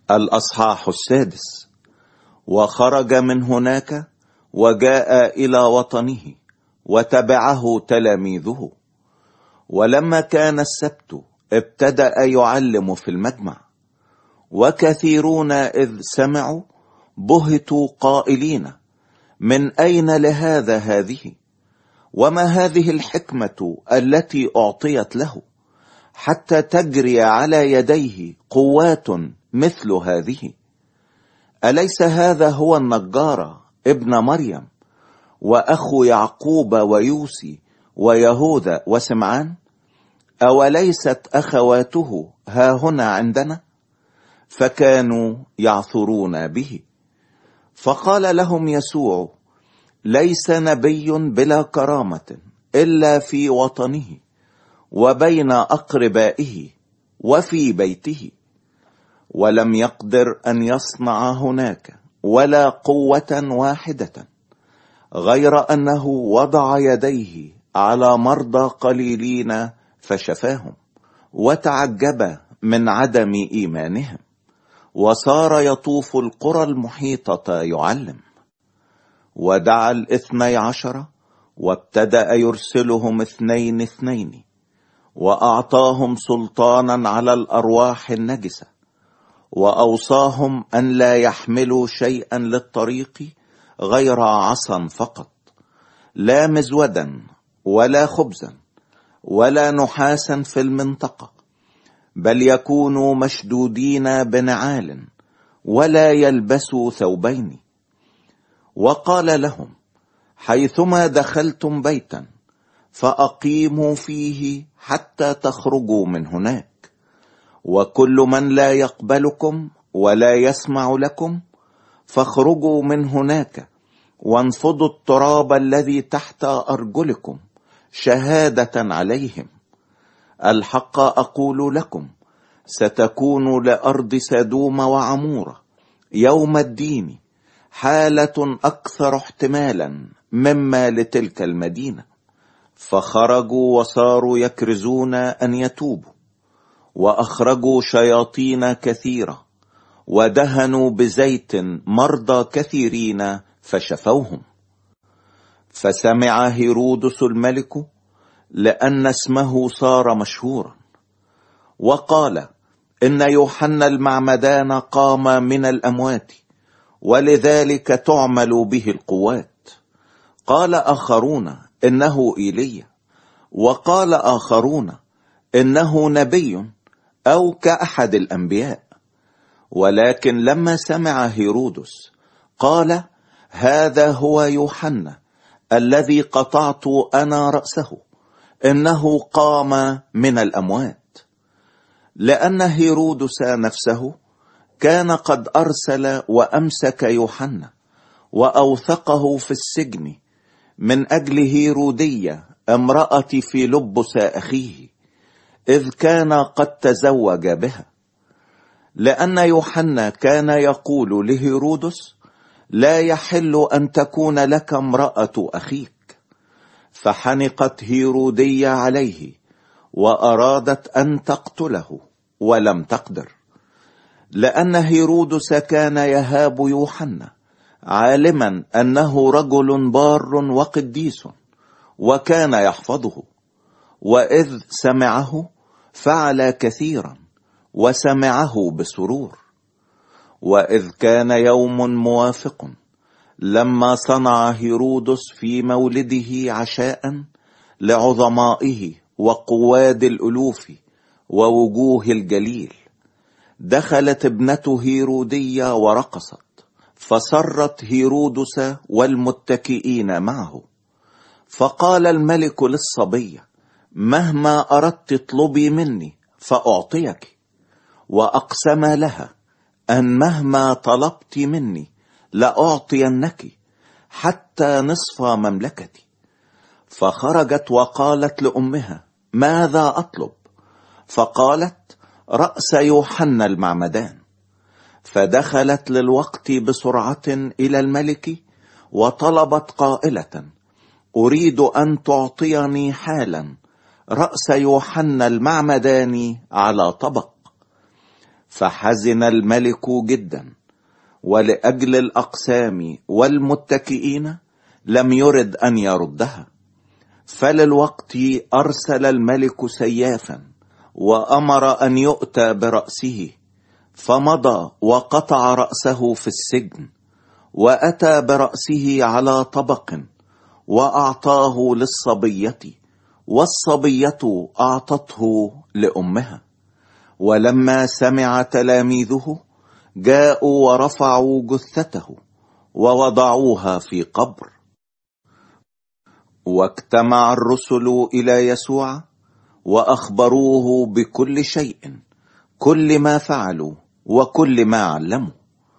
الأصحاح 6. وخرج من هناك وجاء إلى وطنه، وتبعه تلاميذه. ولما كان السبت ابتدأ يعلم في المجمع، وكثيرون إذ سمعوا بهتوا قائلين: من أين لهذا هذه؟ وما هذه الحكمة التي أعطيت له، حتى تجري على يديه قوات مثل هذه؟ أليس هذا هو النجار ابن مريم، وأخو يعقوب ويوسي ويهوذا وسمعان؟ أوليست أخواته هاهنا عندنا؟ فكانوا يعثرون به. فقال لهم يسوع: ليس نبي بلا كرامة إلا في وطنه وبين أقربائه وفي بيته. ولم يقدر أن يصنع هناك ولا قوة واحدة، غير أنه وضع يديه على مرضى قليلين فشفاهم، وتعجب من عدم إيمانهم، وصار يطوف القرى المحيطة يعلم. ودعا 12 وابتدأ يرسلهم 2 وأعطاهم سلطانا على الأرواح النجسة، وأوصاهم أن لا يحملوا شيئا للطريق غير عصا فقط، لا مزودا ولا خبزا ولا نحاسا في المنطقة، بل يكونوا مشدودين بنعال، ولا يلبسوا ثوبين. وقال لهم: حيثما دخلتم بيتا فأقيموا فيه حتى تخرجوا من هناك. وكل من لا يقبلكم ولا يسمع لكم فاخرجوا من هناك، وانفضوا التراب الذي تحت أرجلكم شهادة عليهم. الحق أقول لكم، ستكون لأرض سدوم وعمورة يوم الدين حالة أكثر احتمالا مما لتلك المدينة. فخرجوا وصاروا يكرزون أن يتوبوا، وأخرجوا شياطين كثيرة، ودهنوا بزيت مرضى كثيرين فشفوهم. فسمع هيرودس الملك، لأن اسمه صار مشهورا، وقال: إن يوحنا المعمدان قام من الأموات، ولذلك تعمل به القوات. قال آخرون: إنه إيليا، وقال آخرون: إنه نبي أو كأحد الأنبياء. ولكن لما سمع هيرودس قال: هذا هو يوحنا الذي قطعت أنا رأسه، إنه قام من الأموات. لأن هيرودس نفسه كان قد أرسل وأمسك يوحنا، وأوثقه في السجن من أجل هيرودية امرأة فيلبس أخيه، إذ كان قد تزوج بها. لأن يوحنا كان يقول لهيرودس: لا يحل أن تكون لك امرأة أخيك. فحنقت هيرودية عليه، وأرادت أن تقتله، ولم تقدر، لأن هيرودس كان يهاب يوحنا، عالما أنه رجل بار وقديس، وكان يحفظه. وإذ سمعه فعل كثيرا، وسمعه بسرور. وإذ كان يوم موافق، لما صنع هيرودس في مولده عشاء لعظمائه وقواد الألوف ووجوه الجليل، دخلت ابنة هيرودية ورقصت، فسرت هيرودس والمتكئين معه. فقال الملك للصبية: مهما أردت اطلبي مني فأعطيك. وأقسم لها أن مهما طلبت مني لأعطينك، حتى نصف مملكتي. فخرجت وقالت لأمها: ماذا أطلب؟ فقالت: رأس يوحنا المعمدان. فدخلت للوقت بسرعة إلى الملك، وطلبت قائلة: أريد أن تعطيني حالا رأس يوحنا المعمدان على طبق. فحزن الملك جدا، ولأجل الأقسام والمتكئين لم يرد أن يردها. فللوقت أرسل الملك سيافا وأمر أن يؤتى برأسه، فمضى وقطع رأسه في السجن، وأتى برأسه على طبق وأعطاه للصبية، والصبية أعطته لأمها. ولما سمع تلاميذه جاءوا ورفعوا جثته ووضعوها في قبر. واجتمع الرسل إلى يسوع وأخبروه بكل شيء، كل ما فعلوا وكل ما علموا.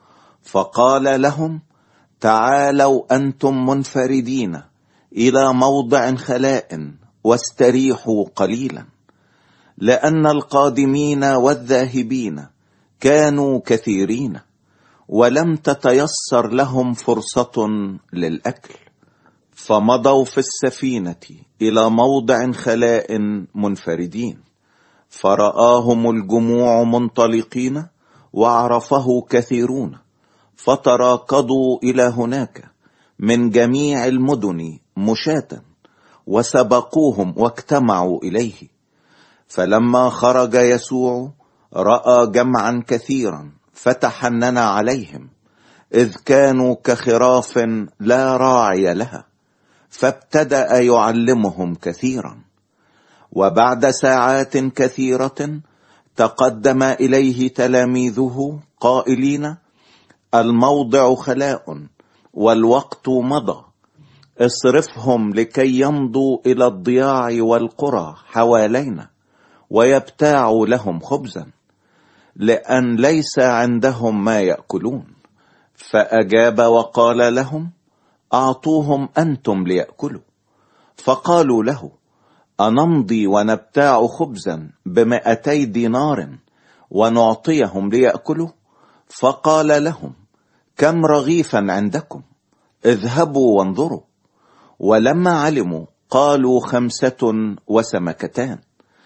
فقال لهم: تعالوا أنتم منفردين إلى موضع خلاء واستريحوا قليلا، لأن القادمين والذاهبين كانوا كثيرين، ولم تتيسر لهم فرصة للأكل. فمضوا في السفينة إلى موضع خلاء منفردين، فرآهم الجموع منطلقين وعرفه كثيرون، فتراكضوا إلى هناك من جميع المدن مشاة، وسبقوهم واجتمعوا إليه. فلما خرج يسوع رأى جمعا كثيرا، فتحنن عليهم، إذ كانوا كخراف لا راعي لها، فابتدأ يعلمهم كثيرا. وبعد ساعات كثيرة تقدم إليه تلاميذه قائلين: الموضع خلاء والوقت مضى، اصرفهم لكي يمضوا إلى الضياع والقرى حوالينا ويبتاعوا لهم خبزا، لأن ليس عندهم ما يأكلون. فأجاب وقال لهم: أعطوهم أنتم ليأكلوا. فقالوا له: أنمضي ونبتاع خبزا ب200 دينار ونعطيهم ليأكلوا؟ فقال لهم: كم رغيفا عندكم؟ اذهبوا وانظروا. ولما علموا قالوا 5 وسمكتان.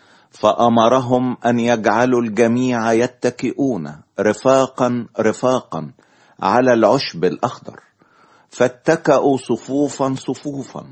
فأمرهم أن يجعلوا الجميع يتكئون رفاقا رفاقا على العشب الأخضر، فاتكأوا صفوفا صفوفا،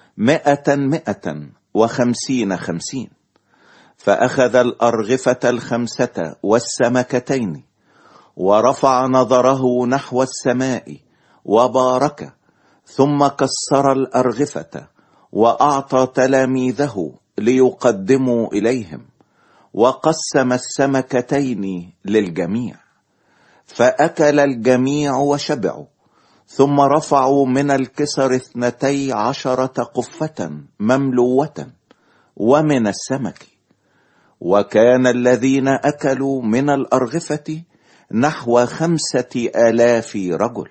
100 150 50. فأخذ الأرغفة 5 والسمكتين، ورفع نظره نحو السماء وبارك، ثم كسر الأرغفة وأعطى تلاميذه ليقدموا إليهم، وقسم السمكتين للجميع. فأكل الجميع وشبعوا، ثم رفعوا من الكسر 12 قفة مملوة ومن السمك. وكان الذين أكلوا من الأرغفة نحو 5000 رجل.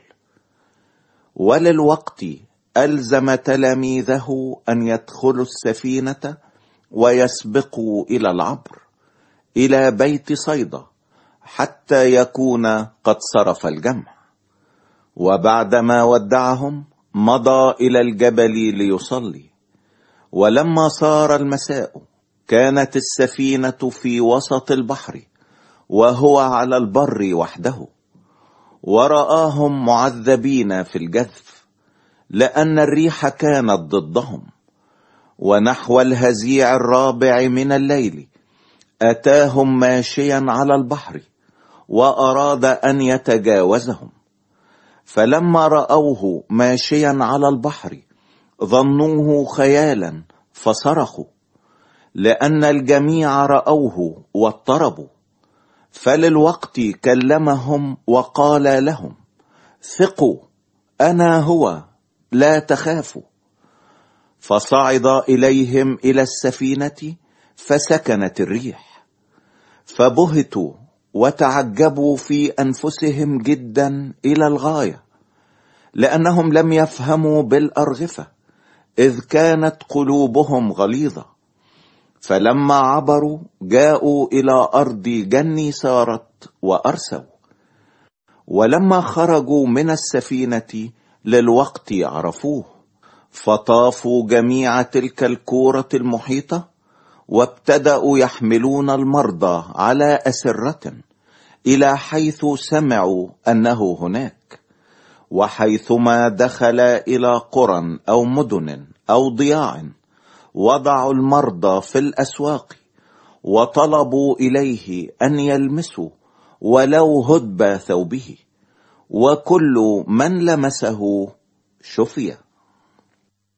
وللوقت ألزم تلاميذه أن يدخلوا السفينة ويسبقوا إلى العبر إلى بيت صيدا، حتى يكون قد صرف الجمع. وبعدما ودعهم مضى إلى الجبل ليصلي. ولما صار المساء كانت السفينة في وسط البحر، وهو على البر وحده، ورآهم معذبين في الجذف، لأن الريح كانت ضدهم. ونحو الهزيع 4 من الليل أتاهم ماشيا على البحر، وأراد أن يتجاوزهم. فلما رأوه ماشيا على البحر ظنوه خيالا، فصرخوا، لأن الجميع رأوه واضطربوا. فللوقت كلمهم وقال لهم: ثقوا، أنا هو، لا تخافوا. فصعد إليهم إلى السفينة فسكنت الريح. فبهتوا وتعجبوا في أنفسهم جدا إلى الغاية، لأنهم لم يفهموا بالأرغفة، إذ كانت قلوبهم غليظة. فلما عبروا جاءوا إلى أرض جنيسارت وأرسوا. ولما خرجوا من السفينة للوقت عرفوه، فطافوا جميع تلك الكورة المحيطة، وابتدأوا يحملون المرضى على أسرة إلى حيث سمعوا أنه هناك. وحيثما دخل إلى قرى أو مدن أو ضياع وضعوا المرضى في الأسواق وطلبوا إليه أن يلمسوا ولو هدب ثوبه، وكل من لمسه شفي.